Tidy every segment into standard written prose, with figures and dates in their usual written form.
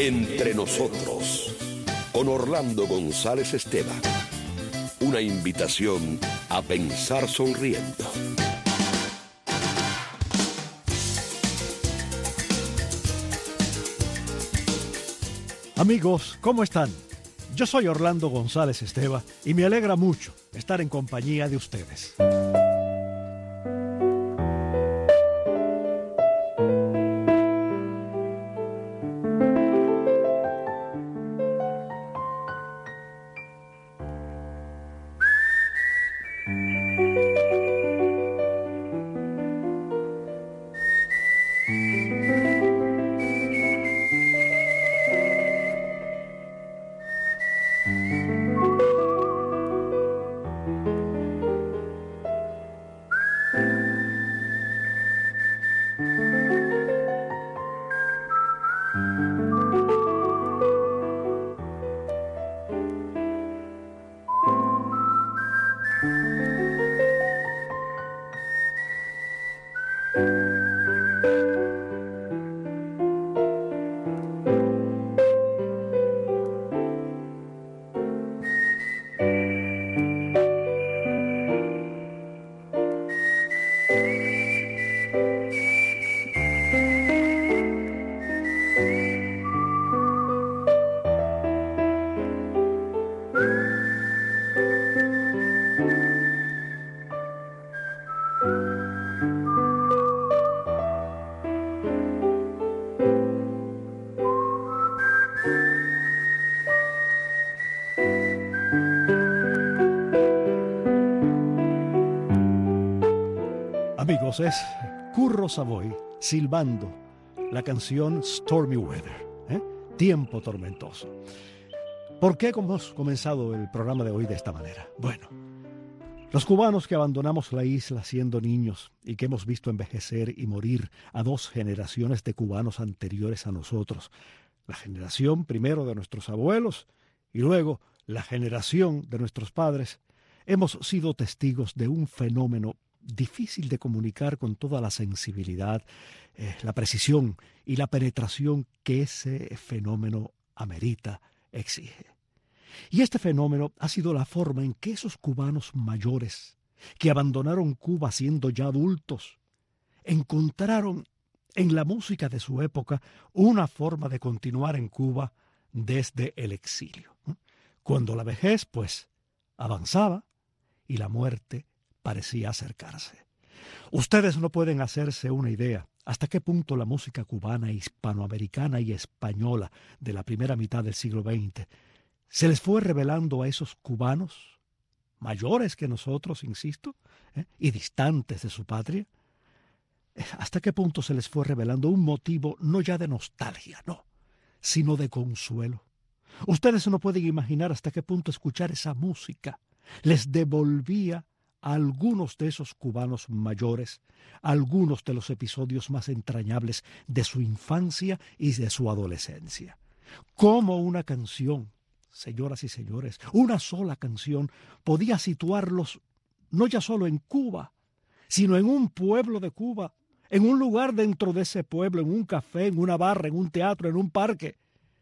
Entre nosotros, con Orlando González Esteban. Una invitación a pensar sonriendo. Amigos, ¿cómo están? Yo soy Orlando González Esteban y me alegra mucho estar en compañía de ustedes. Amigos, es Curro Savoy silbando la canción Stormy Weather, Tiempo tormentoso. ¿Por qué hemos comenzado el programa de hoy de esta manera? Bueno, los cubanos que abandonamos la isla siendo niños y que hemos visto envejecer y morir a 2 generaciones de cubanos anteriores a nosotros, la generación primero de nuestros abuelos y luego la generación de nuestros padres, hemos sido testigos de un fenómeno difícil de comunicar con toda la sensibilidad, la precisión y la penetración que ese fenómeno amerita, exige. Y este fenómeno ha sido la forma en que esos cubanos mayores, que abandonaron Cuba siendo ya adultos, encontraron en la música de su época una forma de continuar en Cuba desde el exilio. Cuando la vejez, pues, avanzaba y la muerte parecía acercarse. Ustedes no pueden hacerse una idea hasta qué punto la música cubana, hispanoamericana y española de la primera mitad del siglo XX se les fue revelando a esos cubanos, mayores que nosotros, insisto, y distantes de su patria, hasta qué punto se les fue revelando un motivo no ya de nostalgia, no, sino de consuelo. Ustedes no pueden imaginar hasta qué punto escuchar esa música les devolvía a algunos de esos cubanos mayores algunos de los episodios más entrañables de su infancia y de su adolescencia. Cómo una canción, señoras y señores, una sola canción podía situarlos no ya solo en Cuba, sino en un pueblo de Cuba, en un lugar dentro de ese pueblo, en un café, en una barra, en un teatro, en un parque,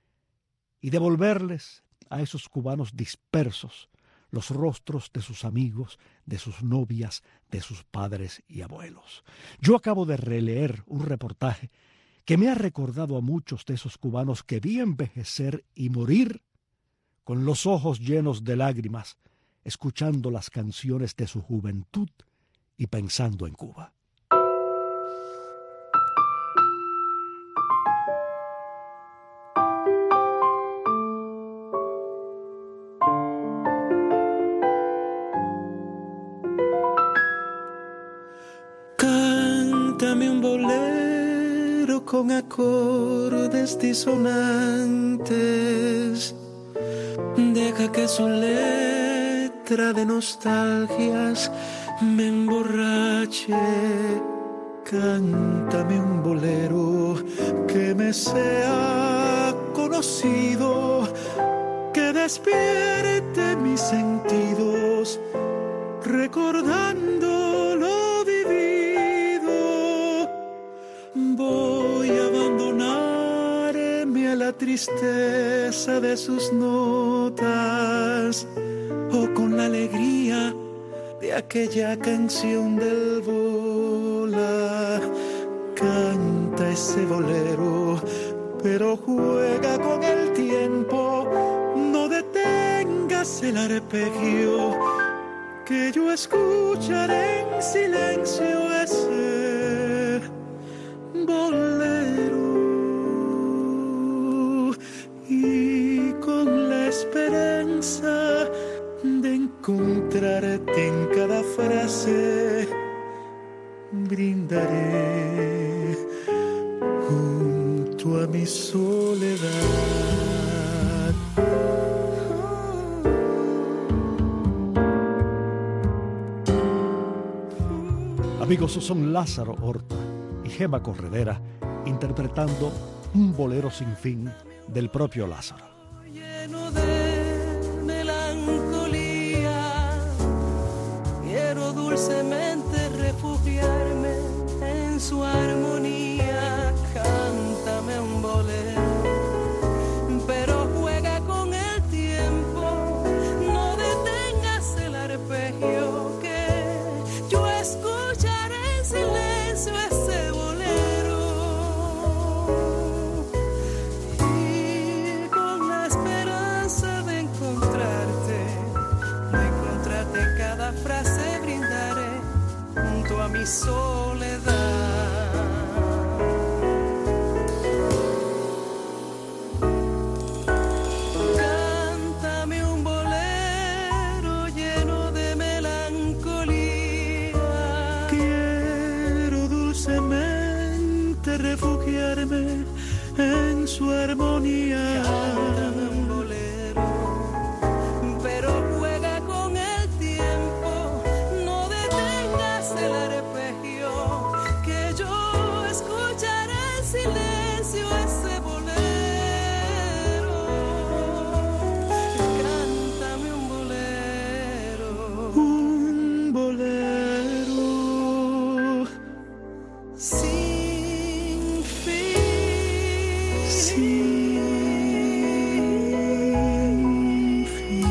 y devolverles a esos cubanos dispersos los rostros de sus amigos, de sus novias, de sus padres y abuelos. Yo acabo de releer un reportaje que me ha recordado a muchos de esos cubanos que vi envejecer y morir con los ojos llenos de lágrimas, escuchando las canciones de su juventud y pensando en Cuba. Cántame un bolero con acordes disonantes. Deja que su letra de nostalgias me emborrache. Cántame un bolero que me sea conocido, que despierte mis sentidos, recordando lo vivido. Voy a abandonarme a la tristeza de sus notas o con la alegría de aquella canción del Bola. Canta ese bolero, pero juega con el tiempo. No detengas el arpegio, que yo escucharé en silencio ese bolero, y con la esperanza de encontrarte en cada frase brindaré junto a mi soledad. Amigos, son Lázaro Horta y Gema Corredera interpretando un bolero sin fin del propio Lázaro. Lleno de melancolía, quiero dulcemente refugiarme en su armonía. Cántame un bolero, pero juega con el tiempo, no detengas el arpegio, que yo escucharé en silencio ese bolero, y con la esperanza de encontrarte en cada frase brindaré junto a mi soledad. Cántame un bolero lleno de melancolía. Quiero dulcemente refugiarme en su armonía. Cántame un bolero, pero juega con el tiempo, no detengas el arpegio, que yo escucharé en silencio ese bolero. Cántame un bolero sin fin. sin fin.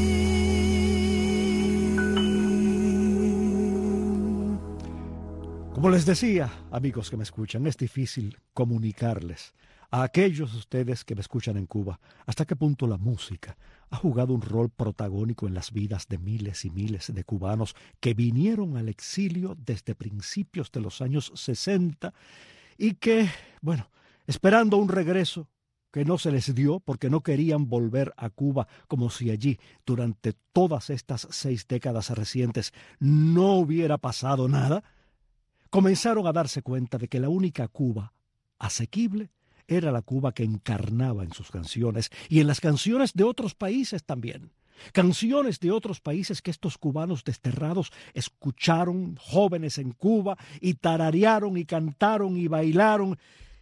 Como les decía, amigos que me escuchan, es difícil comunicarles a aquellos de ustedes que me escuchan en Cuba hasta qué punto la música ha jugado un rol protagónico en las vidas de miles y miles de cubanos que vinieron al exilio desde principios de los años 60 y que, bueno, esperando un regreso que no se les dio porque no querían volver a Cuba, como si allí durante todas estas 6 décadas recientes no hubiera pasado nada, comenzaron a darse cuenta de que la única Cuba asequible era la Cuba que encarnaba en sus canciones y en las canciones de otros países también. Canciones de otros países que estos cubanos desterrados escucharon, jóvenes en Cuba, y tararearon y cantaron y bailaron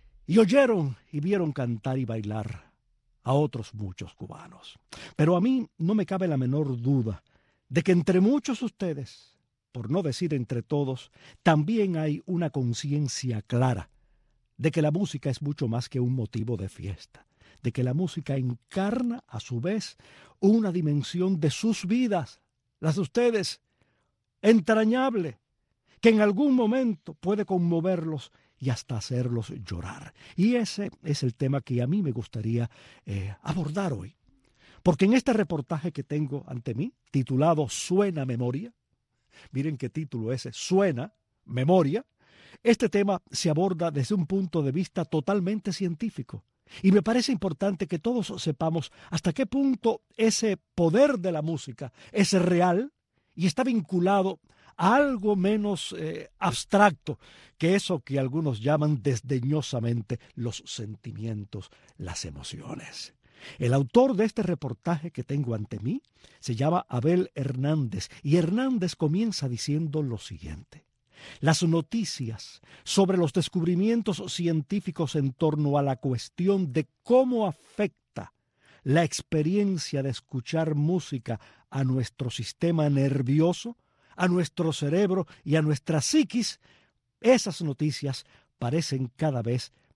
y oyeron y vieron cantar y bailar a otros muchos cubanos. Pero a mí no me cabe la menor duda de que entre muchos de ustedes, por no decir entre todos, también hay una conciencia clara de que la música es mucho más que un motivo de fiesta, de que la música encarna a su vez una dimensión de sus vidas, las de ustedes, entrañable, que en algún momento puede conmoverlos y hasta hacerlos llorar. Y ese es el tema que a mí me gustaría abordar hoy. Porque en este reportaje que tengo ante mí, titulado Suena Memoria, miren qué título ese, Suena Memoria, este tema se aborda desde un punto de vista totalmente científico. Y me parece importante que todos sepamos hasta qué punto ese poder de la música es real y está vinculado a algo menos abstracto que eso que algunos llaman desdeñosamente los sentimientos, las emociones. El autor de este reportaje que tengo ante mí se llama Abel Hernández, y Hernández comienza diciendo lo siguiente: las noticias sobre los descubrimientos científicos en torno a la cuestión de cómo afecta la experiencia de escuchar música a nuestro sistema nervioso, a nuestro cerebro y a nuestra psiquis, esas noticias parecen cada vez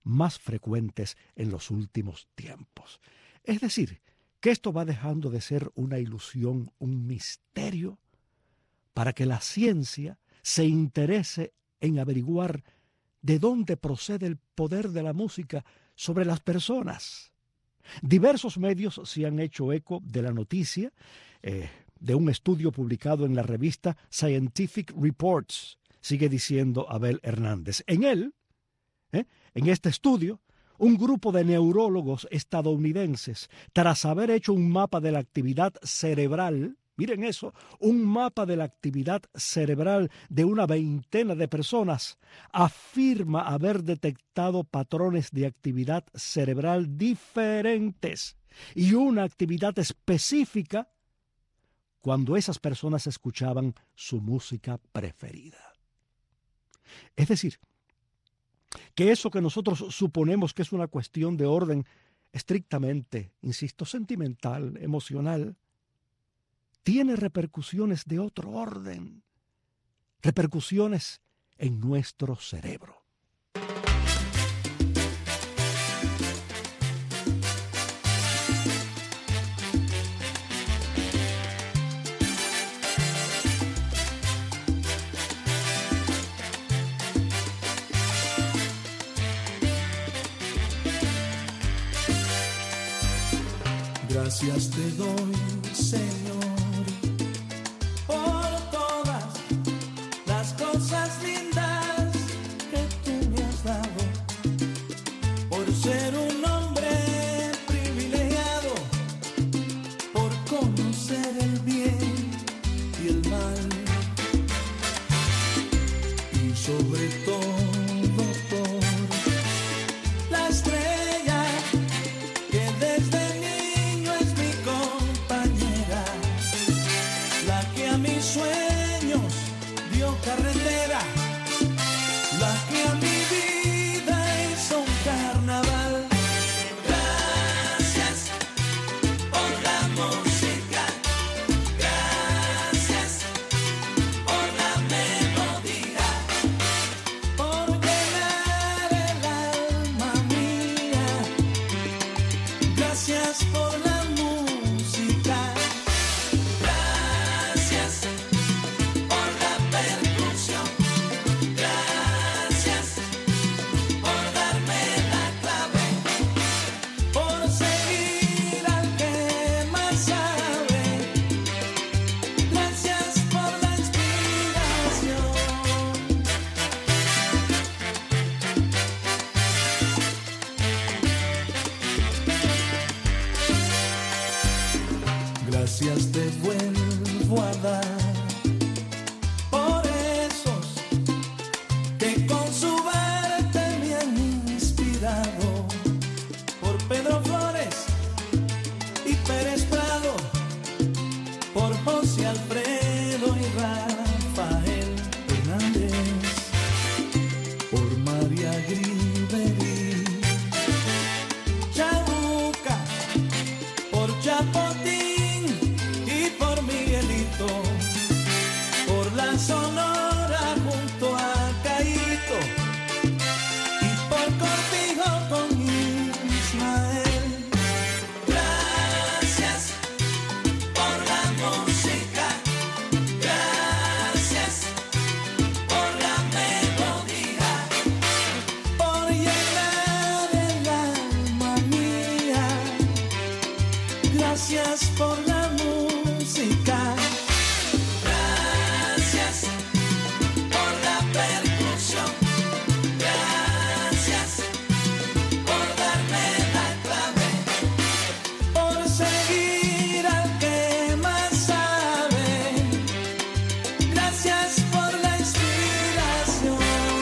más frecuentes en los últimos tiempos. Es decir, que esto va dejando de ser una ilusión, un misterio, para que la ciencia se interese en averiguar de dónde procede el poder de la música sobre las personas. Diversos medios se han hecho eco de la noticia de un estudio publicado en la revista Scientific Reports, sigue diciendo Abel Hernández. En él, en este estudio, un grupo de neurólogos estadounidenses, tras haber hecho un mapa de la actividad cerebral, miren eso, un mapa de la actividad cerebral de una veintena de personas, afirma haber detectado patrones de actividad cerebral diferentes y una actividad específica cuando esas personas escuchaban su música preferida. Es decir, que eso que nosotros suponemos que es una cuestión de orden estrictamente, insisto, sentimental, emocional, tiene repercusiones de otro orden, repercusiones en nuestro cerebro. Gracias te doy, Señor, por todas las cosas lindas que tú me has dado, por ser un hombre privilegiado, por conocer el bien y el mal, y sobre todo por la estrella que desde sueños dio carretera, la que a mi vida hizo un carnaval. Gracias por la música, gracias por la melodía, por llenar el alma mía. Gracias por la música. Gracias te vuelvo a dar por esos que con su arte me han inspirado, por Pedro Flores y Pérez Prado, por José Alfredo y Rafael Hernández, por María Griveri, Chabuca, por Chapotín, por la Sonora junto a Caíto y por Cortijo con Ismael. Gracias por la música, gracias por la melodía, por llenar el alma mía. Gracias por la música. Gracias por la percusión. Gracias por darme la clave, por seguir al que más sabe. Gracias por la inspiración.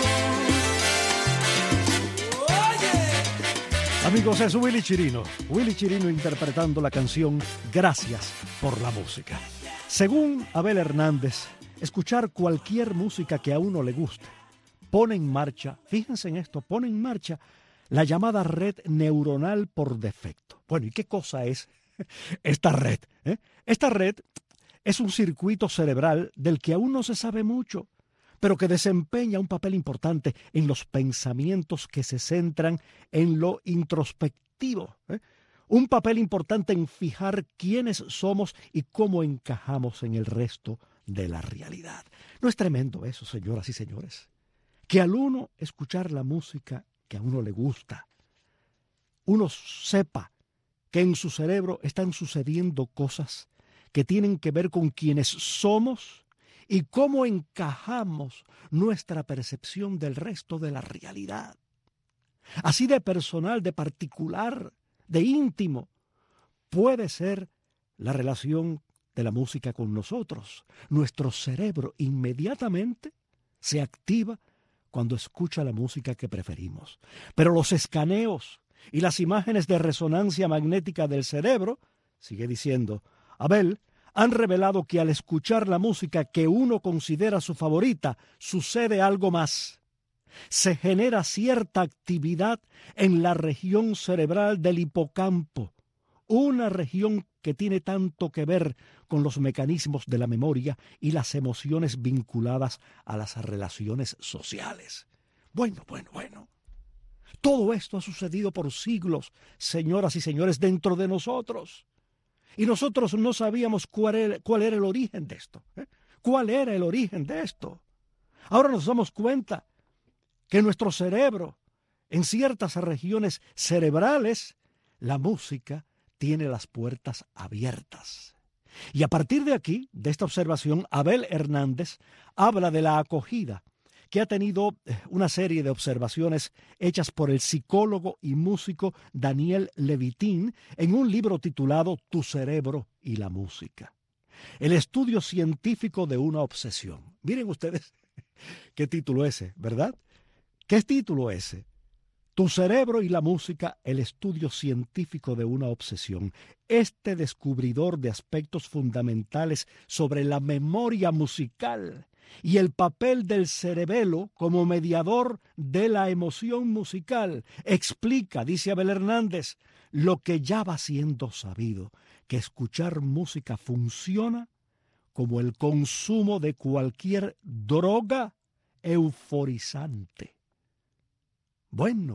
Oye. Amigos, es Willy Chirino interpretando la canción Gracias por la música. Según Abel Hernández, escuchar cualquier música que a uno le guste pone en marcha, fíjense en esto, pone en marcha la llamada red neuronal por defecto. Bueno, ¿y qué cosa es esta red? Esta red es un circuito cerebral del que aún no se sabe mucho, pero que desempeña un papel importante en los pensamientos que se centran en lo introspectivo, ¿eh? Un papel importante en fijar quiénes somos y cómo encajamos en el resto de la realidad. ¿No es tremendo eso, señoras y señores? Que al uno escuchar la música que a uno le gusta, uno sepa que en su cerebro están sucediendo cosas que tienen que ver con quienes somos y cómo encajamos nuestra percepción del resto de la realidad. Así de personal, de particular, de íntimo, puede ser la relación de la música con nosotros. Nuestro cerebro inmediatamente se activa cuando escucha la música que preferimos. Pero los escaneos y las imágenes de resonancia magnética del cerebro, sigue diciendo Abel, han revelado que al escuchar la música que uno considera su favorita, sucede algo más. Se genera cierta actividad en la región cerebral del hipocampo, una región que tiene tanto que ver con los mecanismos de la memoria y las emociones vinculadas a las relaciones sociales. Bueno. Todo esto ha sucedido por siglos, señoras y señores, dentro de nosotros. Y nosotros no sabíamos cuál era el origen de esto. ¿Cuál era el origen de esto? Ahora nos damos cuenta que nuestro cerebro, en ciertas regiones cerebrales, la música tiene las puertas abiertas. Y a partir de aquí, de esta observación, Abel Hernández habla de la acogida que ha tenido una serie de observaciones hechas por el psicólogo y músico Daniel Levitin en un libro titulado Tu cerebro y la música. El estudio científico de una obsesión. Miren ustedes qué título ese, ¿verdad? ¿Qué título ese? Tu cerebro y la música, el estudio científico de una obsesión. Este descubridor de aspectos fundamentales sobre la memoria musical y el papel del cerebelo como mediador de la emoción musical explica, dice Abel Hernández, lo que ya va siendo sabido, que escuchar música funciona como el consumo de cualquier droga euforizante. Bueno.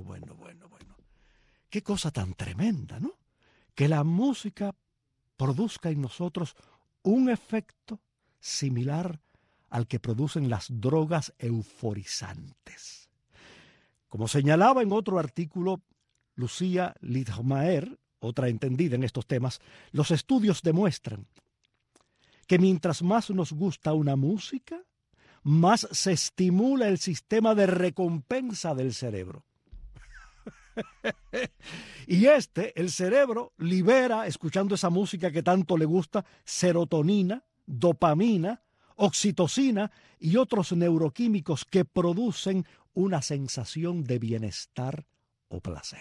Qué cosa tan tremenda, ¿no? Que la música produzca en nosotros un efecto similar al que producen las drogas euforizantes. Como señalaba en otro artículo Lucía Lidmaer, otra entendida en estos temas, los estudios demuestran que mientras más nos gusta una música, más se estimula el sistema de recompensa del cerebro. Y el cerebro, libera, escuchando esa música que tanto le gusta, serotonina, dopamina, oxitocina y otros neuroquímicos que producen una sensación de bienestar o placer.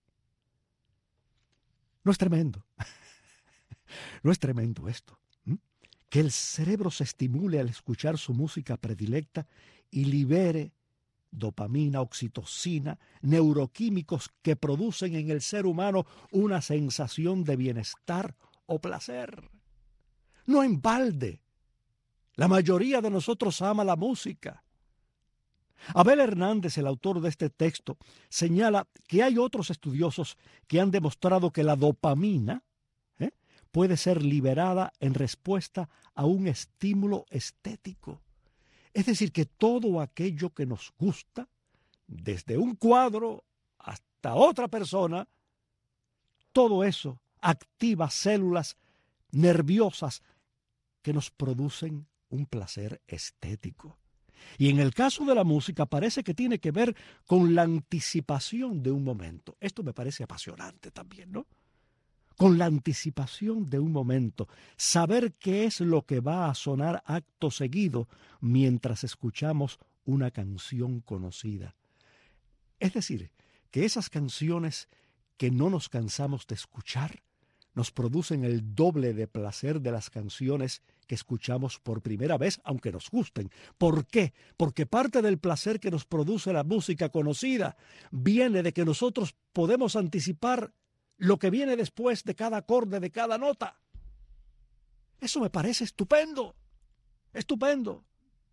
¿No es tremendo? ¿No es tremendo esto? Que el cerebro se estimule al escuchar su música predilecta y libere dopamina, oxitocina, neuroquímicos que producen en el ser humano una sensación de bienestar o placer. No en balde, la mayoría de nosotros ama la música. Abel Hernández, el autor de este texto, señala que hay otros estudiosos que han demostrado que la dopamina puede ser liberada en respuesta a un estímulo estético. Es decir, que todo aquello que nos gusta, desde un cuadro hasta otra persona, todo eso activa células nerviosas que nos producen un placer estético. Y en el caso de la música parece que tiene que ver con la anticipación de un momento. Esto me parece apasionante también, ¿no? Con la anticipación de un momento, saber qué es lo que va a sonar acto seguido mientras escuchamos una canción conocida. Es decir, que esas canciones que no nos cansamos de escuchar nos producen el doble de placer de las canciones que escuchamos por primera vez, aunque nos gusten. ¿Por qué? Porque parte del placer que nos produce la música conocida viene de que nosotros podemos anticipar lo que viene después de cada acorde, de cada nota. Eso me parece estupendo, estupendo.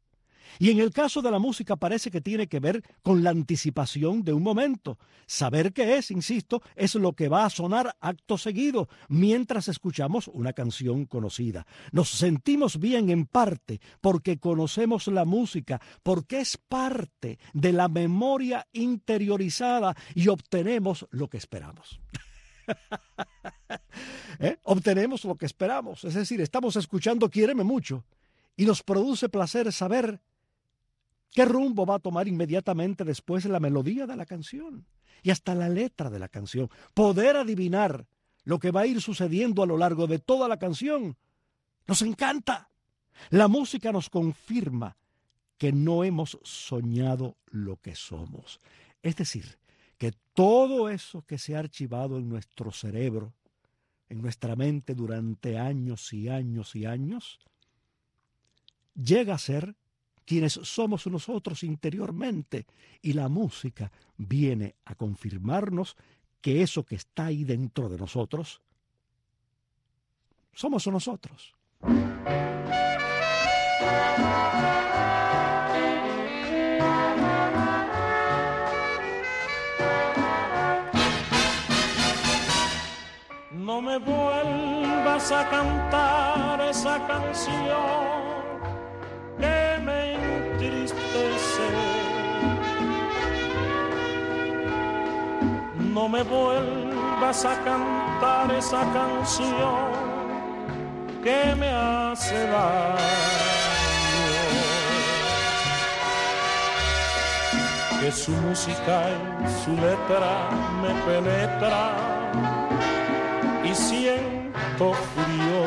Y en el caso de la música parece que tiene que ver con la anticipación de un momento. Saber qué es, insisto, es lo que va a sonar acto seguido mientras escuchamos una canción conocida. Nos sentimos bien en parte porque conocemos la música, porque es parte de la memoria interiorizada y obtenemos lo que esperamos. Obtenemos lo que esperamos, es decir, estamos escuchando Quiéreme mucho y nos produce placer saber qué rumbo va a tomar inmediatamente después la melodía de la canción y hasta la letra de la canción. Poder adivinar lo que va a ir sucediendo a lo largo de toda la canción nos encanta. La música nos confirma que no hemos soñado lo que somos. Es decir, que todo eso que se ha archivado en nuestro cerebro, en nuestra mente durante años y años y años, llega a ser quienes somos nosotros interiormente, y la música viene a confirmarnos que eso que está ahí dentro de nosotros somos nosotros. No me vuelvas a cantar esa canción que me entristece. No me vuelvas a cantar esa canción que me hace daño. Que su música y su letra me penetra y siento frío,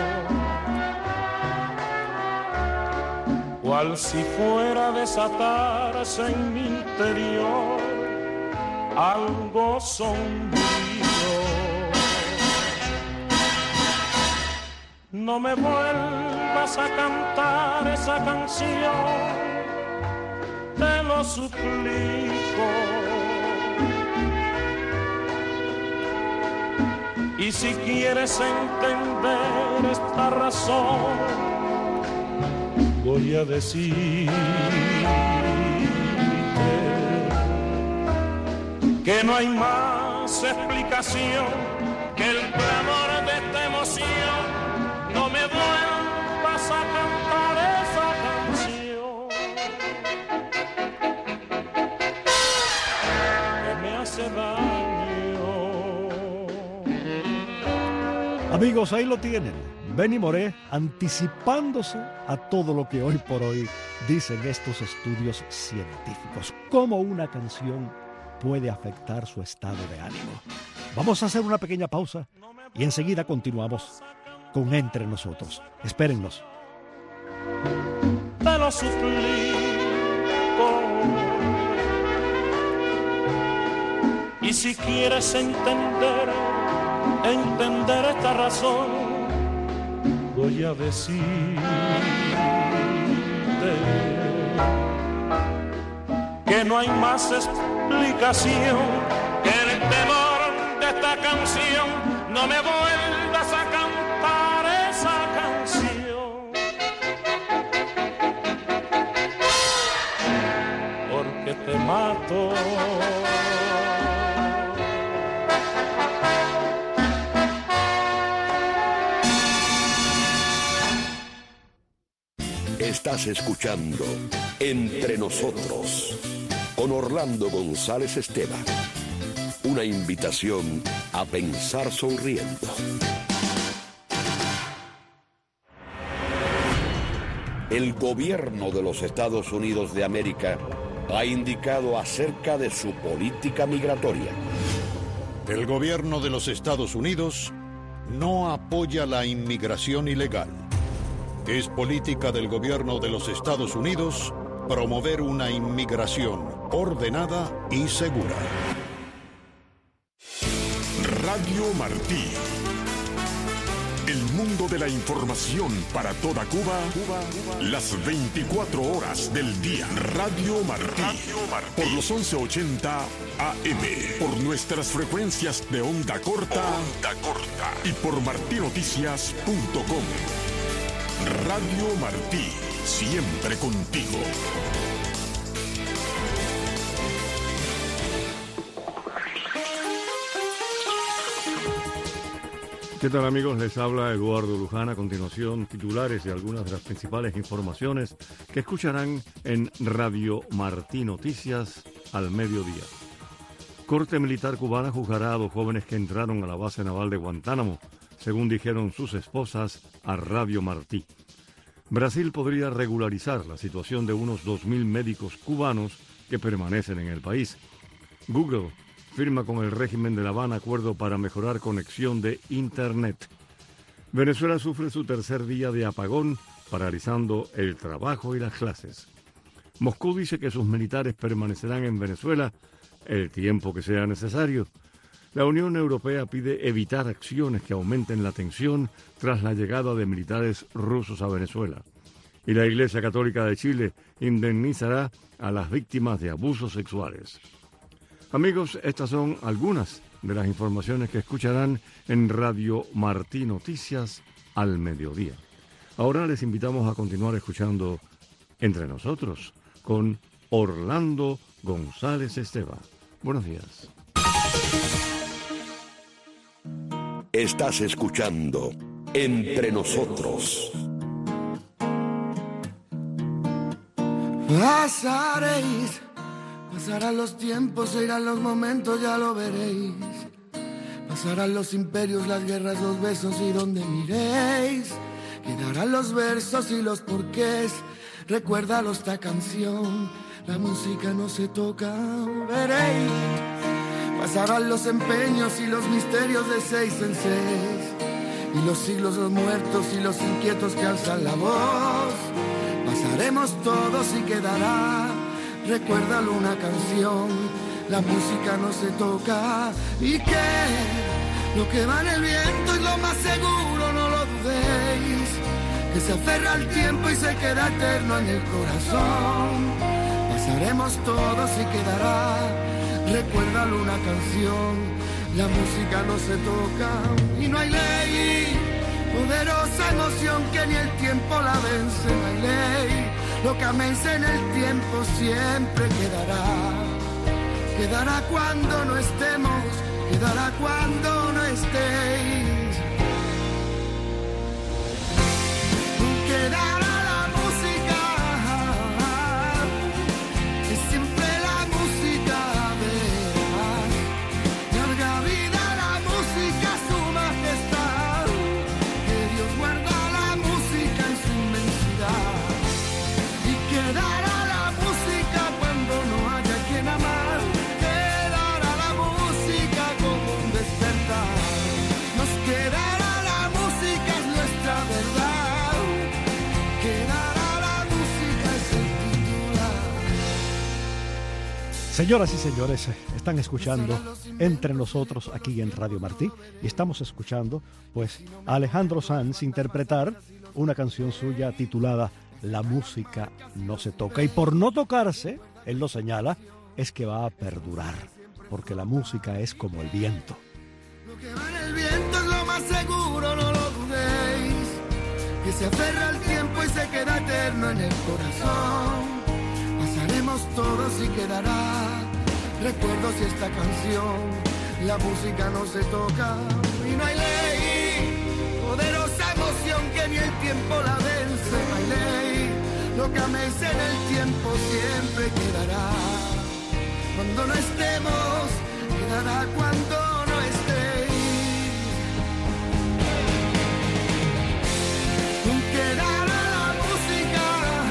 cual si fuera a desatarse en mi interior algo sombrío. No me vuelvas a cantar esa canción, te lo suplico. Y si quieres entender esta razón, voy a decirte que no hay más explicación que el clamor de esta emoción. No me vuelvas a cantar esa canción que me hace daño. Amigos, ahí lo tienen. Benny Moré anticipándose a todo lo que hoy por hoy dicen estos estudios científicos. Cómo una canción puede afectar su estado de ánimo. Vamos a hacer una pequeña pausa y enseguida continuamos con Entre Nosotros. Espérennos. Te lo suplico. Y si quieres entender esta razón, voy a decirte que no hay más explicación que el temor de esta canción. No me vuelvas a cantar esa canción, porque te mato. Estás escuchando Entre Nosotros con Orlando González Esteban. Una invitación a pensar sonriendo. El gobierno de los Estados Unidos de América ha indicado acerca de su política migratoria. El gobierno de los Estados Unidos no apoya la inmigración ilegal. Es política del gobierno de los Estados Unidos promover una inmigración ordenada y segura. Radio Martí. El mundo de la información para toda Cuba, las 24 horas del día. Radio Martí. Por los 1180 AM. Por nuestras frecuencias de onda corta. Y por martinoticias.com. Radio Martí, siempre contigo. ¿Qué tal, amigos? Les habla Eduardo Luján. A continuación, titulares de algunas de las principales informaciones que escucharán en Radio Martí Noticias al mediodía. Corte militar cubana juzgará a 2 jóvenes que entraron a la base naval de Guantánamo, según dijeron sus esposas a Radio Martí. Brasil podría regularizar la situación de unos 2.000 médicos cubanos que permanecen en el país. Google firma con el régimen de La Habana acuerdo para mejorar conexión de Internet. Venezuela sufre su tercer día de apagón, paralizando el trabajo y las clases. Moscú dice que sus militares permanecerán en Venezuela el tiempo que sea necesario. La Unión Europea pide evitar acciones que aumenten la tensión tras la llegada de militares rusos a Venezuela. Y la Iglesia Católica de Chile indemnizará a las víctimas de abusos sexuales. Amigos, estas son algunas de las informaciones que escucharán en Radio Martí Noticias al mediodía. Ahora les invitamos a continuar escuchando Entre Nosotros con Orlando González Esteban. Buenos días. Estás escuchando Entre Nosotros. Pasaréis, pasarán los tiempos, se irán los momentos, ya lo veréis. Pasarán los imperios, las guerras, los besos y donde miréis. Quedarán los versos y los porqués. Recuérdalo esta canción, la música no se toca, veréis. Pasarán los empeños y los misterios de 6 en 6. Y los siglos, los muertos y los inquietos que alzan la voz. Pasaremos todos y quedará, recuérdalo una canción, la música no se toca. Y que lo que va en el viento es lo más seguro, no lo dudéis. Que se aferra al tiempo y se queda eterno en el corazón. Pasaremos todos y quedará, recuérdalo una canción, la música no se toca. Y no hay ley, poderosa emoción que ni el tiempo la vence, no hay ley. Lo que améis en el tiempo siempre quedará. Quedará cuando no estemos, quedará cuando no estéis. Quedará la música, es siempre la música, verás. Larga vida la música, su majestad. Que Dios guarda la música en su inmensidad. Y quedará la música cuando no haya quien amar. Quedará la música como un despertar. Nos quedará la música, es nuestra verdad. Señoras y señores, están escuchando Entre Nosotros aquí en Radio Martí y estamos escuchando pues a Alejandro Sanz interpretar una canción suya titulada La música no se toca, y por no tocarse, él lo señala, es que va a perdurar, porque la música es como el viento. Lo que va en el viento es lo más seguro, no lo dudéis. Que se aferra al tiempo y se queda eterno en el corazón. Pasaremos todos y quedará recuerdos y esta canción, la música no se toca. Y no hay ley, poderosa emoción que ni el tiempo la vence, no hay ley. Lo que améis en el tiempo siempre quedará. Cuando no estemos, quedará cuando no estéis. Quedará la música,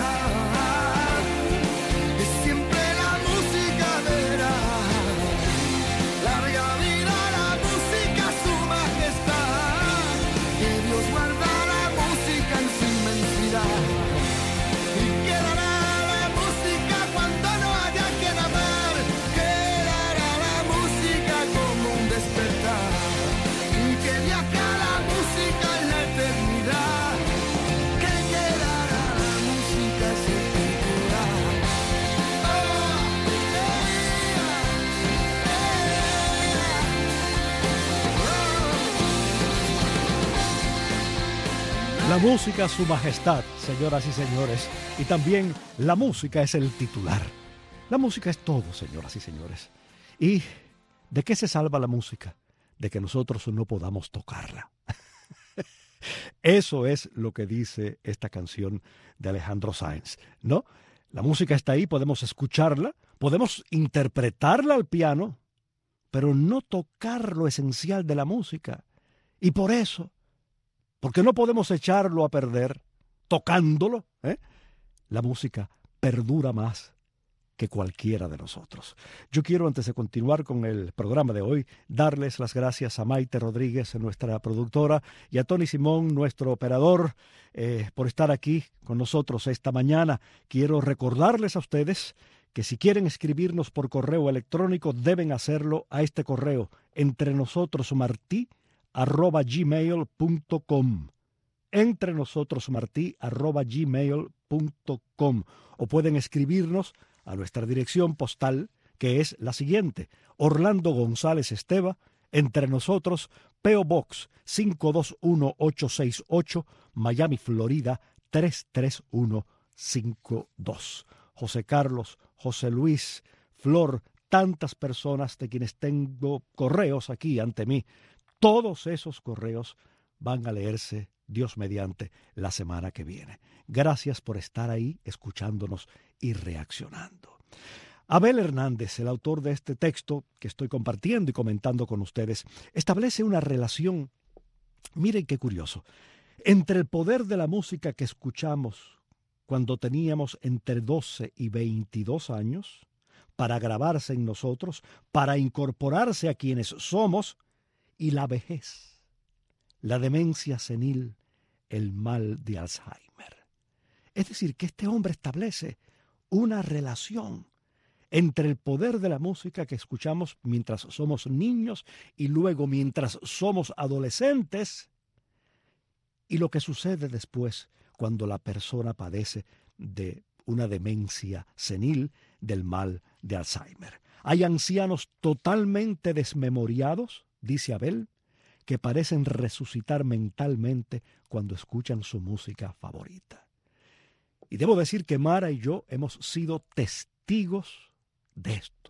es siempre la música, verás. Larga vida la música, su majestad. Que Dios guarda la música en su inmensidad. Y quedará la música cuando no haya quien amar. Quedará la música como un La música, su majestad, señoras y señores. Y también la música es el titular. La música es todo, señoras y señores. ¿Y de qué se salva la música? De que nosotros no podamos tocarla. Eso es lo que dice esta canción de Alejandro Sáenz, ¿no? La música está ahí, podemos escucharla, podemos interpretarla al piano, pero no tocar lo esencial de la música. Y por eso, porque no podemos echarlo a perder tocándolo, la música perdura más que cualquiera de nosotros. Yo quiero, antes de continuar con el programa de hoy, darles las gracias a Maite Rodríguez, nuestra productora, y a Tony Simón, nuestro operador, por estar aquí con nosotros esta mañana. Quiero recordarles a ustedes que si quieren escribirnos por correo electrónico, deben hacerlo a este correo, entrenosotrosmarti@gmail.com. entrenosotrosmarti@gmail.com, o pueden escribirnos a nuestra dirección postal, que es la siguiente: Orlando González Esteva, Entre Nosotros, P.O. Box 521868, Miami, Florida 33152. José Carlos, José Luis, Flor, tantas personas de quienes tengo correos aquí ante mí. Todos esos correos van a leerse, Dios mediante, la semana que viene. Gracias por estar ahí escuchándonos y reaccionando. Abel Hernández, el autor de este texto que estoy compartiendo y comentando con ustedes, establece una relación, miren qué curioso, entre el poder de la música que escuchamos cuando teníamos entre 12 y 22 años, para grabarse en nosotros, para incorporarse a quienes somos, y la vejez, la demencia senil, el mal de Alzheimer. Es decir, que este hombre establece una relación entre el poder de la música que escuchamos mientras somos niños y luego mientras somos adolescentes, y lo que sucede después cuando la persona padece de una demencia senil, del mal de Alzheimer. Hay ancianos totalmente desmemoriados, dice Abel, que parecen resucitar mentalmente cuando escuchan su música favorita. Y debo decir que Mara y yo hemos sido testigos de esto.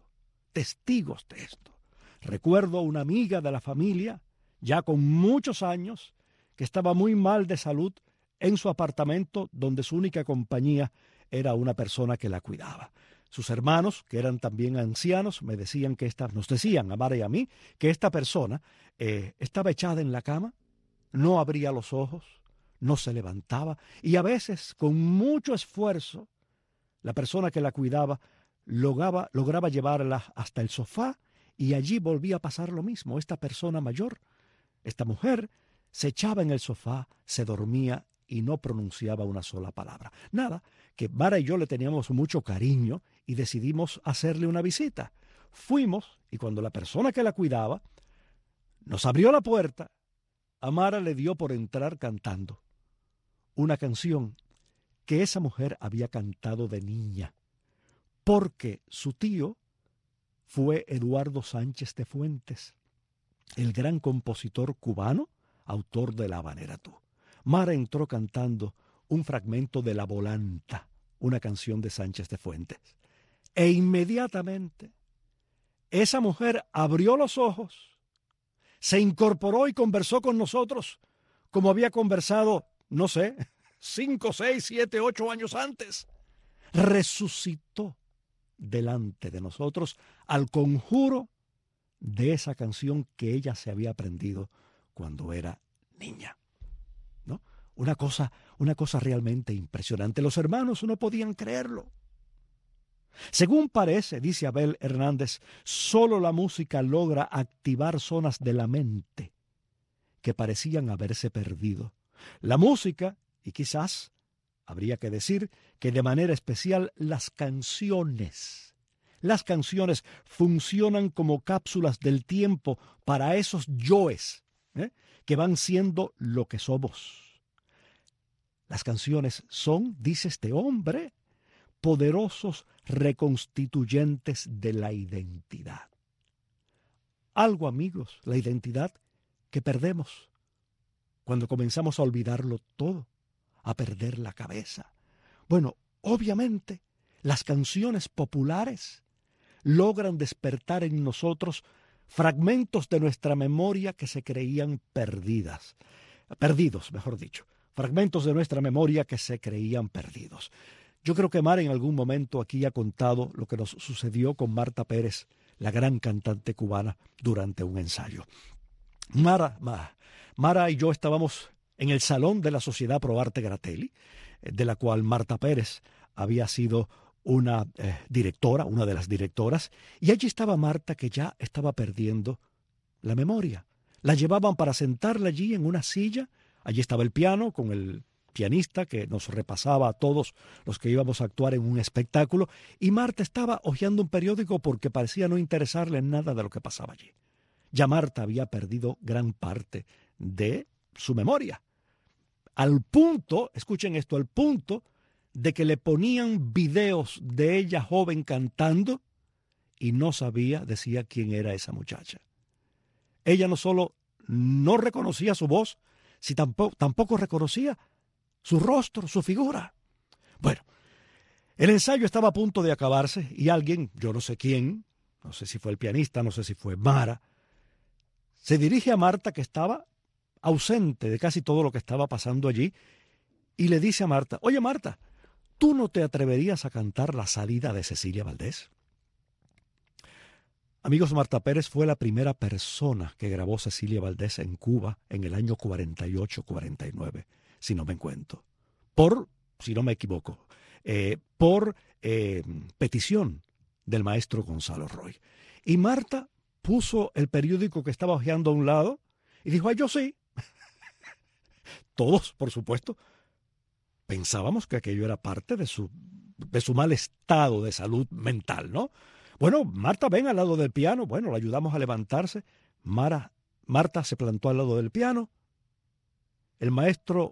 Recuerdo a una amiga de la familia, ya con muchos años, que estaba muy mal de salud en su apartamento, donde su única compañía era una persona que la cuidaba. Sus hermanos, que eran también ancianos, nos decían a Mara y a mí, que esta persona estaba echada en la cama, no abría los ojos, no se levantaba, y a veces, con mucho esfuerzo, la persona que la cuidaba lograba llevarla hasta el sofá, y allí volvía a pasar lo mismo. Esta persona mayor, esta mujer, se echaba en el sofá, se dormía y no pronunciaba una sola palabra. Nada, que Mara y yo le teníamos mucho cariño y decidimos hacerle una visita. Fuimos, y cuando la persona que la cuidaba nos abrió la puerta, a Mara le dio por entrar cantando una canción que esa mujer había cantado de niña, porque su tío fue Eduardo Sánchez de Fuentes, el gran compositor cubano, autor de La Habanera Tú. Mara entró cantando un fragmento de La Volanta, una canción de Sánchez de Fuentes, e inmediatamente esa mujer abrió los ojos, se incorporó y conversó con nosotros como había conversado, no sé, 5, 6, 7, 8 años antes. Resucitó delante de nosotros al conjuro de esa canción que ella se había aprendido cuando era niña, ¿no? Una cosa realmente impresionante. Los hermanos no podían creerlo. Según parece, dice Abel Hernández, solo la música logra activar zonas de la mente que parecían haberse perdido. La música, y quizás habría que decir que de manera especial las canciones funcionan como cápsulas del tiempo para esos yoes, que van siendo lo que somos. Las canciones son, dice este hombre, poderosos reconstituyentes de la identidad. Algo, amigos, la identidad que perdemos cuando comenzamos a olvidarlo todo, a perder la cabeza. Bueno, obviamente, las canciones populares logran despertar en nosotros fragmentos de nuestra memoria que se creían perdidos, fragmentos de nuestra memoria que se creían perdidos. Yo creo que Mara en algún momento aquí ha contado lo que nos sucedió con Marta Pérez, la gran cantante cubana, durante un ensayo. Mara y yo estábamos en el salón de la Sociedad Pro Arte Gratelli, de la cual Marta Pérez había sido una directora, una de las directoras, y allí estaba Marta, que ya estaba perdiendo la memoria. La llevaban para sentarla allí en una silla. Allí estaba el piano con el pianista que nos repasaba a todos los que íbamos a actuar en un espectáculo, y Marta estaba hojeando un periódico porque parecía no interesarle nada de lo que pasaba allí. Ya Marta había perdido gran parte de su memoria. Al punto, escuchen esto, al punto de que le ponían videos de ella joven cantando y no sabía, decía, quién era esa muchacha. Ella no solo no reconocía su voz, sino tampoco reconocía su rostro, su figura. Bueno, el ensayo estaba a punto de acabarse y alguien, yo no sé quién, no sé si fue el pianista, no sé si fue Mara, se dirige a Marta, que estaba ausente de casi todo lo que estaba pasando allí, y le dice a Marta: oye Marta, ¿tú no te atreverías a cantar La salida de Cecilia Valdés? Amigos, Marta Pérez fue la primera persona que grabó Cecilia Valdés en Cuba en el año 48-49, si no me encuentro. Si no me equivoco, por petición del maestro Gonzalo Roy. Y Marta puso el periódico que estaba hojeando a un lado y dijo: yo sí. Todos, por supuesto, pensábamos que aquello era parte de su mal estado de salud mental, ¿no? Bueno, Marta, ven al lado del piano. Bueno, la ayudamos a levantarse. Marta se plantó al lado del piano. El maestro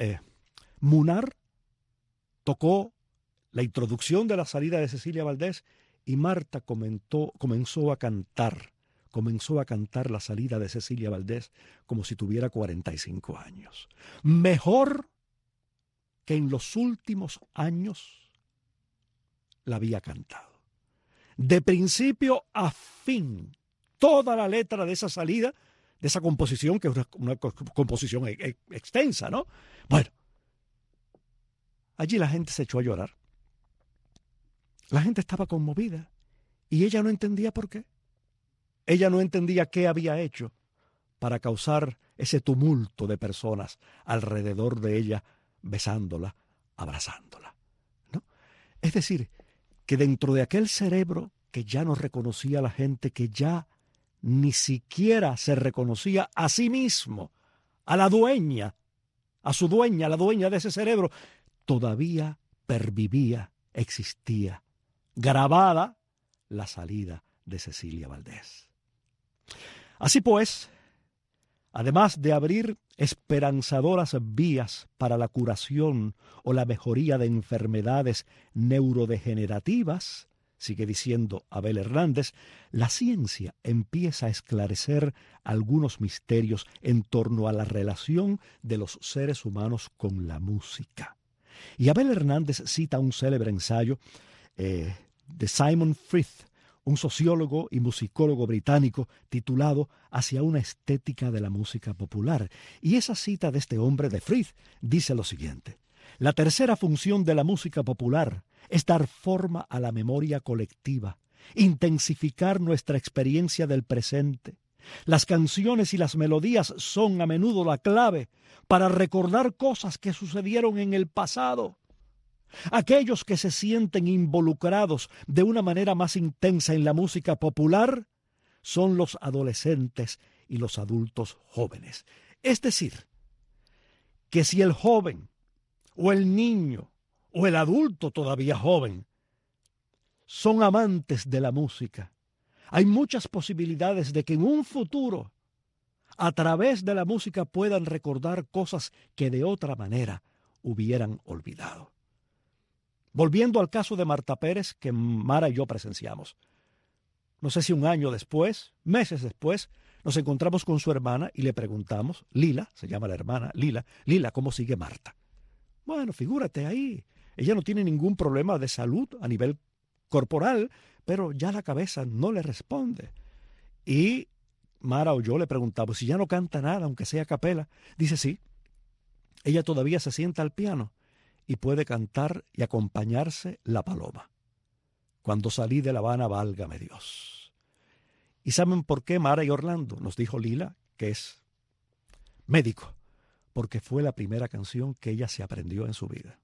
Munar tocó la introducción de La salida de Cecilia Valdés y Marta comenzó a cantar La salida de Cecilia Valdés como si tuviera 45 años. Mejor que en los últimos años la había cantado. De principio a fin, toda la letra de esa salida, de esa composición, que es una composición extensa, ¿no? Bueno, allí la gente se echó a llorar. La gente estaba conmovida y ella no entendía por qué. Ella no entendía qué había hecho para causar ese tumulto de personas alrededor de ella, besándola, abrazándola, ¿no? Es decir, que dentro de aquel cerebro que ya no reconocía a la gente, que ya ni siquiera se reconocía a sí mismo, a la dueña de ese cerebro, todavía pervivía, existía, grabada la salida de Cecilia Valdés. Así pues, además de abrir esperanzadoras vías para la curación o la mejoría de enfermedades neurodegenerativas, sigue diciendo Abel Hernández, la ciencia empieza a esclarecer algunos misterios en torno a la relación de los seres humanos con la música. Y Abel Hernández cita un célebre ensayo de Simon Frith, un sociólogo y musicólogo británico, titulado Hacia una estética de la música popular. Y esa cita de este hombre, de Frith, dice lo siguiente: la tercera función de la música popular es dar forma a la memoria colectiva, intensificar nuestra experiencia del presente. Las canciones y las melodías son a menudo la clave para recordar cosas que sucedieron en el pasado. Aquellos que se sienten involucrados de una manera más intensa en la música popular son los adolescentes y los adultos jóvenes. Es decir, que si el joven o el niño o el adulto todavía joven son amantes de la música, hay muchas posibilidades de que en un futuro, a través de la música, puedan recordar cosas que de otra manera hubieran olvidado. Volviendo al caso de Marta Pérez, que Mara y yo presenciamos. No sé si un año después, meses después, nos encontramos con su hermana y le preguntamos, Lila, se llama la hermana, Lila, ¿cómo sigue Marta? Bueno, figúrate ahí, ella no tiene ningún problema de salud a nivel corporal, pero ya la cabeza no le responde. Y Mara o yo le preguntamos, si ya no canta nada, aunque sea a capela, dice sí, ella todavía se sienta al piano y puede cantar y acompañarse La Paloma. Cuando salí de La Habana, válgame Dios. ¿Y saben por qué Mara y Orlando? Nos dijo Lila, que es médico, porque fue la primera canción que ella se aprendió en su vida.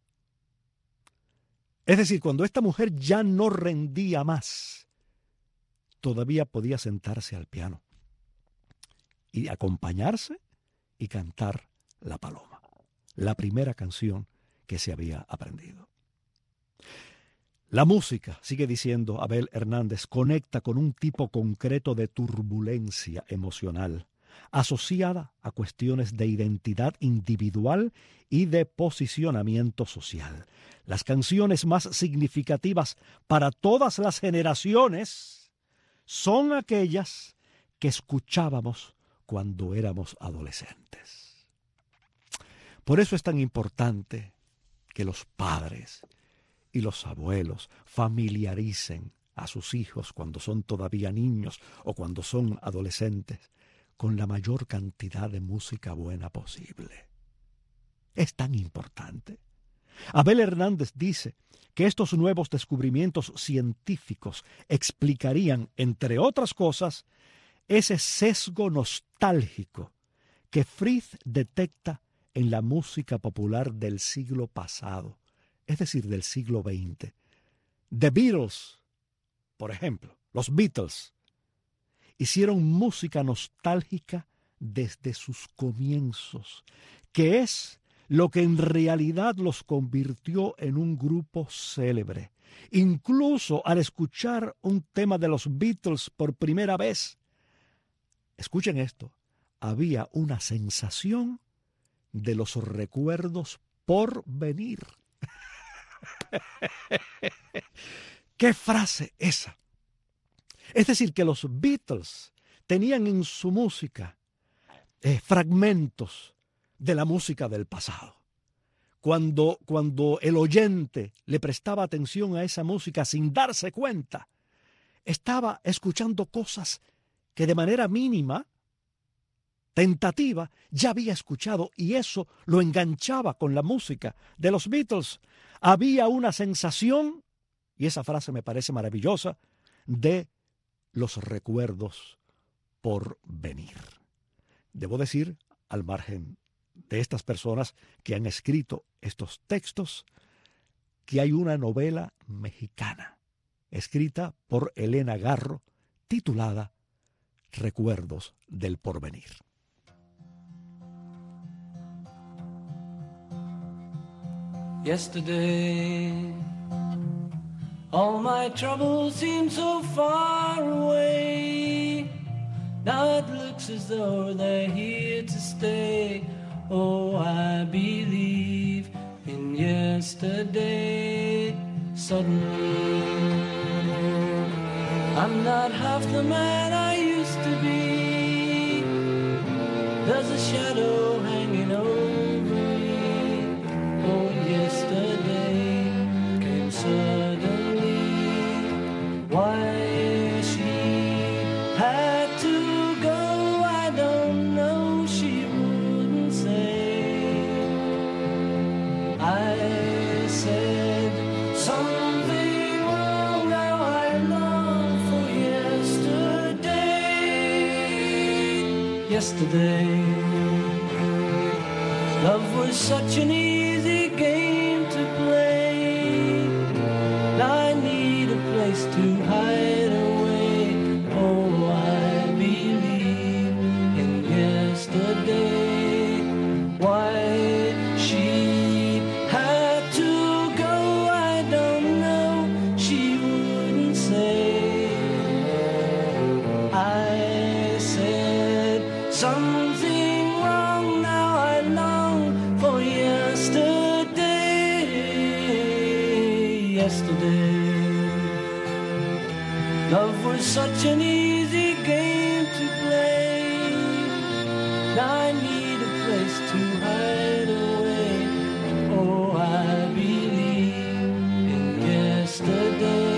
Es decir, cuando esta mujer ya no rendía más, todavía podía sentarse al piano y acompañarse y cantar La Paloma, la primera canción que se había aprendido. La música, sigue diciendo Abel Hernández, conecta con un tipo concreto de turbulencia emocional, asociada a cuestiones de identidad individual y de posicionamiento social. Las canciones más significativas para todas las generaciones son aquellas que escuchábamos cuando éramos adolescentes. Por eso es tan importante que los padres y los abuelos familiaricen a sus hijos cuando son todavía niños o cuando son adolescentes con la mayor cantidad de música buena posible. Es tan importante. Abel Hernández dice que estos nuevos descubrimientos científicos explicarían, entre otras cosas, ese sesgo nostálgico que Fritz detecta en la música popular del siglo pasado, es decir, del siglo XX. The Beatles, por ejemplo, los Beatles, hicieron música nostálgica desde sus comienzos, que es lo que en realidad los convirtió en un grupo célebre. Incluso al escuchar un tema de los Beatles por primera vez, escuchen esto, había una sensación de los recuerdos por venir. ¡Qué frase esa! Es decir, que los Beatles tenían en su música fragmentos de la música del pasado. Cuando el oyente le prestaba atención a esa música sin darse cuenta, estaba escuchando cosas que de manera mínima, tentativa, ya había escuchado, y eso lo enganchaba con la música de los Beatles. Había una sensación, y esa frase me parece maravillosa, de los recuerdos por venir. Debo decir, al margen de estas personas que han escrito estos textos, que hay una novela mexicana escrita por Elena Garro titulada Recuerdos del porvenir. Yesterday, all my troubles seem so far away. Now it looks as though they're here to stay. Oh, I believe in yesterday. Suddenly, I'm not half the man I used to be. There's a shadow hanging over me. Oh, yesterday came suddenly. Why she had to go, I don't know, she wouldn't say. I said something wrong, now I long for yesterday. Yesterday, love was such an easy game to play. Now I need a place to hide away. Oh, I believe in yesterday. Why she had to go, I don't know, she wouldn't say. I said something wrong, now I long for yesterday. Yesterday, love was such an easy game to play. I need a place to hide away. Oh, I believe in yesterday.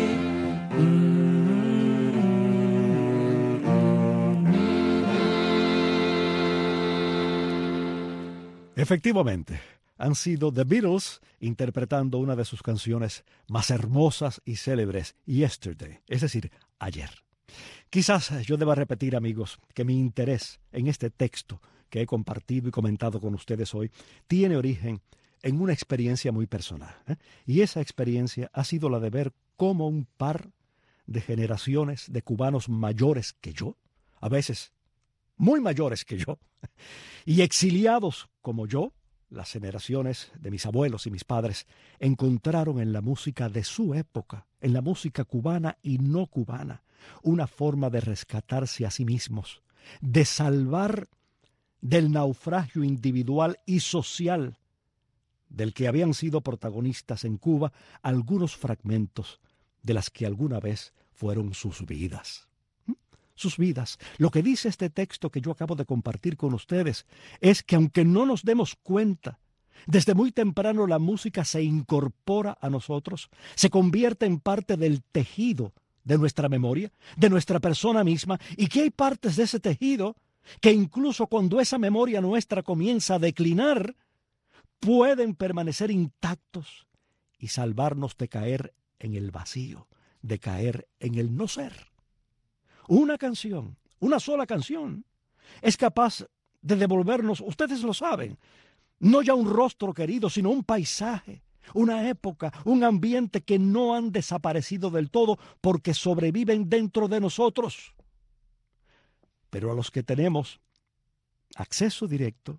Efectivamente, han sido The Beatles interpretando una de sus canciones más hermosas y célebres, Yesterday, es decir, ayer. Quizás yo deba repetir, amigos, que mi interés en este texto que he compartido y comentado con ustedes hoy tiene origen en una experiencia muy personal. Y esa experiencia ha sido la de ver cómo un par de generaciones de cubanos mayores que yo, a veces muy mayores que yo, y exiliados como yo, las generaciones de mis abuelos y mis padres, encontraron en la música de su época, en la música cubana y no cubana, una forma de rescatarse a sí mismos, de salvar del naufragio individual y social del que habían sido protagonistas en Cuba algunos fragmentos de las que alguna vez fueron sus vidas. Sus vidas. Lo que dice este texto que yo acabo de compartir con ustedes es que aunque no nos demos cuenta, desde muy temprano la música se incorpora a nosotros, se convierte en parte del tejido de nuestra memoria, de nuestra persona misma, y que hay partes de ese tejido que incluso cuando esa memoria nuestra comienza a declinar, pueden permanecer intactos y salvarnos de caer en el vacío, de caer en el no ser. Una canción, una sola canción, es capaz de devolvernos, ustedes lo saben, no ya un rostro querido, sino un paisaje, una época, un ambiente que no han desaparecido del todo porque sobreviven dentro de nosotros. Pero a los que tenemos acceso directo,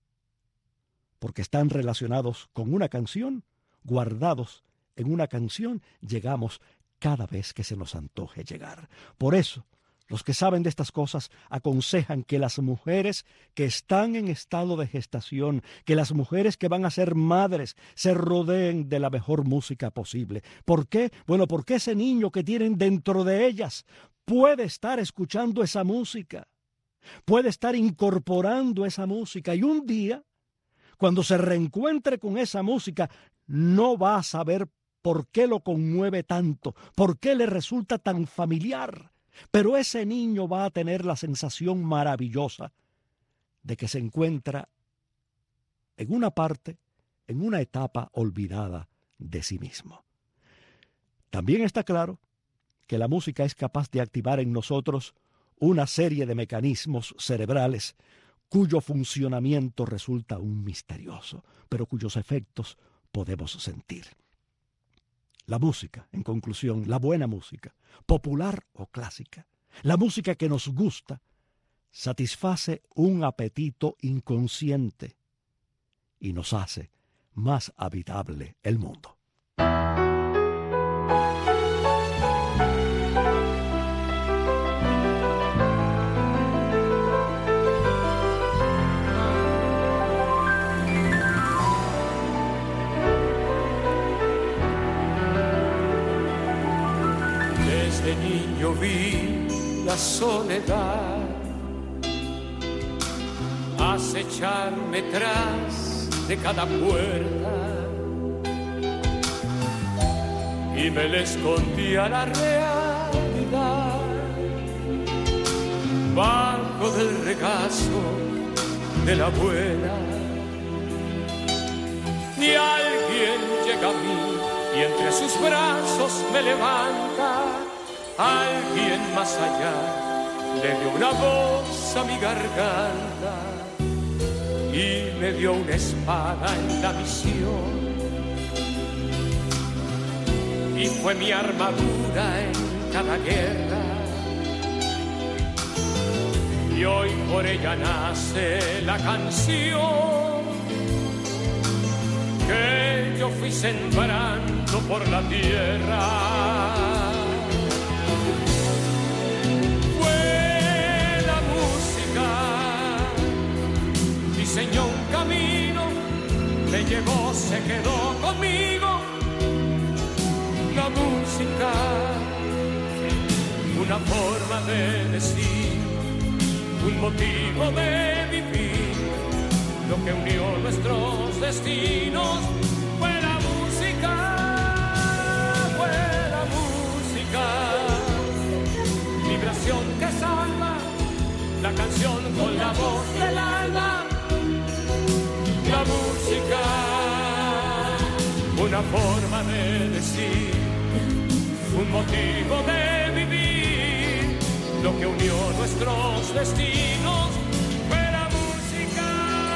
porque están relacionados con una canción, guardados en una canción, llegamos cada vez que se nos antoje llegar. Por eso, los que saben de estas cosas aconsejan que las mujeres que están en estado de gestación, que las mujeres que van a ser madres, se rodeen de la mejor música posible. ¿Por qué? Bueno, porque ese niño que tienen dentro de ellas puede estar escuchando esa música, puede estar incorporando esa música, y un día, cuando se reencuentre con esa música, no va a saber por qué lo conmueve tanto, por qué le resulta tan familiar. Pero ese niño va a tener la sensación maravillosa de que se encuentra en una parte, en una etapa olvidada de sí mismo. También está claro que la música es capaz de activar en nosotros una serie de mecanismos cerebrales cuyo funcionamiento resulta aún misterioso, pero cuyos efectos podemos sentir. La música, en conclusión, la buena música, popular o clásica, la música que nos gusta, satisface un apetito inconsciente y nos hace más habitable el mundo. De niño vi la soledad acecharme tras de cada puerta y me le escondía la realidad bajo del regazo de la abuela. Y alguien llega a mí y entre sus brazos me levanta. Alguien más allá le dio una voz a mi garganta y me dio una espada en la misión. Y fue mi armadura en cada guerra. Y hoy por ella nace la canción que yo fui sembrando por la tierra. Diseñó un camino, me llevó, se quedó conmigo. La música, una forma de decir, un motivo de destinos. Fue la música, vibración que salva, la canción con la voz del alma. La música, una forma de decir, un motivo de vivir, lo que unió nuestros destinos fue la música.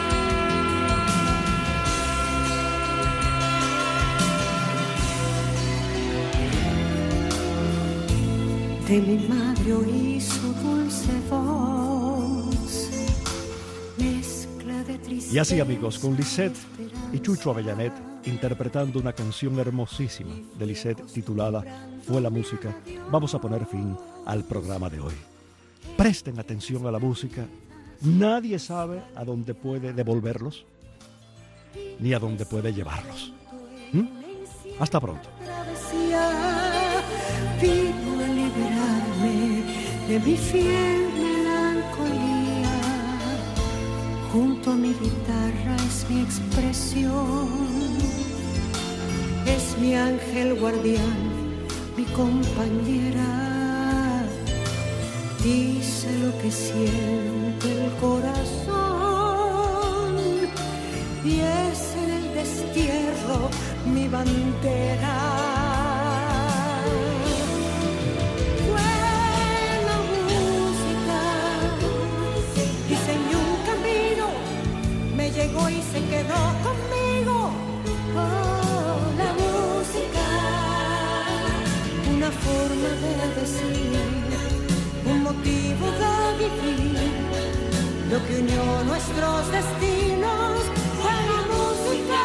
De mi madre oí su dulce voz, mezcla de tristeza. Y así, amigos, con Lisette y Chucho Avellanet interpretando una canción hermosísima de Lisette titulada Fue la música, vamos a poner fin al programa de hoy. Presten atención a la música. Nadie sabe a dónde puede devolverlos ni a dónde puede llevarlos. Hasta pronto. Vivo a liberarme de mi fiel melancolía. Junto a mi guitarra es mi expresión. Es mi ángel guardián, mi compañera. Dice lo que siente el corazón. Y es en el destierro mi bandera. Llegó y se quedó conmigo. Oh, la música, una forma de decir, un motivo de vivir, lo que unió nuestros destinos. Fue la música,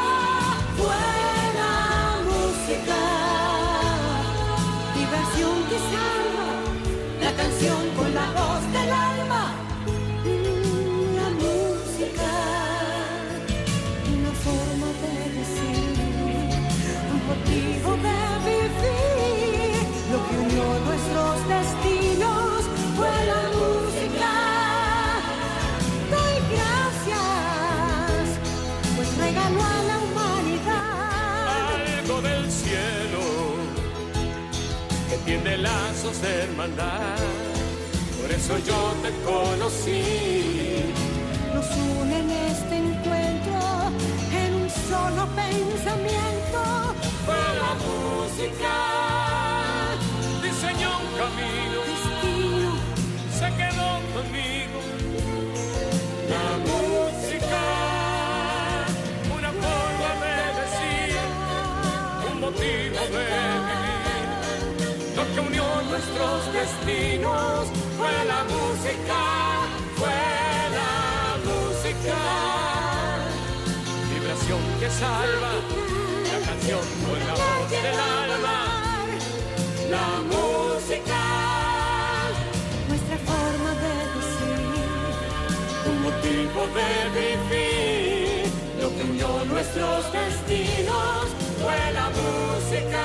diversión que salva, la canción con la voz del alma. Motivo de vivir, lo que unió nuestros destinos fue la música. Doy gracias, pues regaló a la humanidad algo del cielo que tiende lazos de hermandad. Por eso yo te conocí. Nos une en este encuentro en un solo pensamiento. Fue la música, diseñó un camino, destino, se quedó conmigo. La música, una forma de decir, un motivo de vivir, lo que unió nuestros destinos. Fue la música, vibración que salva, la canción con la voz del alma. La música, nuestra forma de decir, un motivo de vivir, lo que unió nuestros destinos fue la música.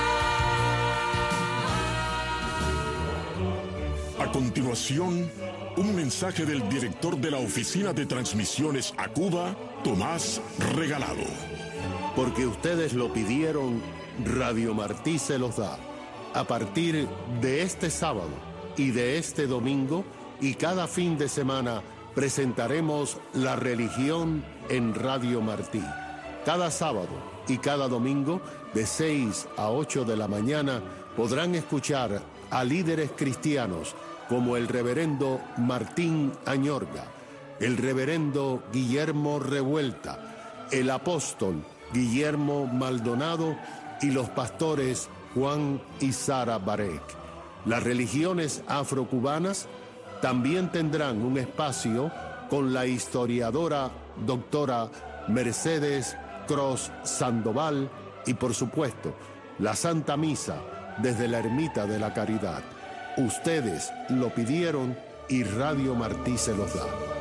A continuación, un mensaje del director de la Oficina de Transmisiones a Cuba, Tomás Regalado. Porque ustedes lo pidieron, Radio Martí se los da. A partir de este sábado y de este domingo y cada fin de semana presentaremos La Religión en Radio Martí. Cada sábado y cada domingo de 6 a 8 de la mañana podrán escuchar a líderes cristianos como el reverendo Martín Añorga, el reverendo Guillermo Revuelta, el apóstol Guillermo Maldonado y los pastores Juan y Sara Barek. Las religiones afrocubanas también tendrán un espacio con la historiadora doctora Mercedes Cross Sandoval y, por supuesto, la Santa Misa desde la Ermita de la Caridad. Ustedes lo pidieron y Radio Martí se los da.